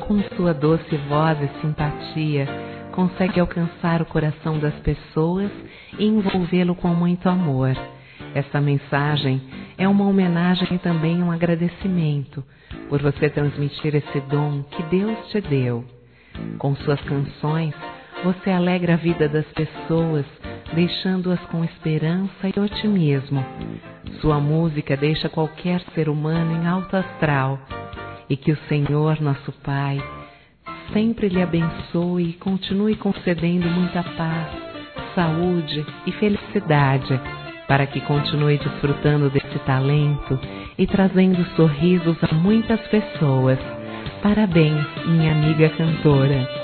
com sua doce voz e simpatia, consegue alcançar o coração das pessoas e envolvê-lo com muito amor. Essa mensagem é uma homenagem e também um agradecimento por você transmitir esse dom que Deus te deu. Com suas canções, você alegra a vida das pessoas, deixando-as com esperança e otimismo. Sua música deixa qualquer ser humano em alto astral. E que o Senhor, nosso Pai, sempre lhe abençoe e continue concedendo muita paz, saúde e felicidade, para que continue desfrutando desse talento e trazendo sorrisos a muitas pessoas. Parabéns, minha amiga cantora.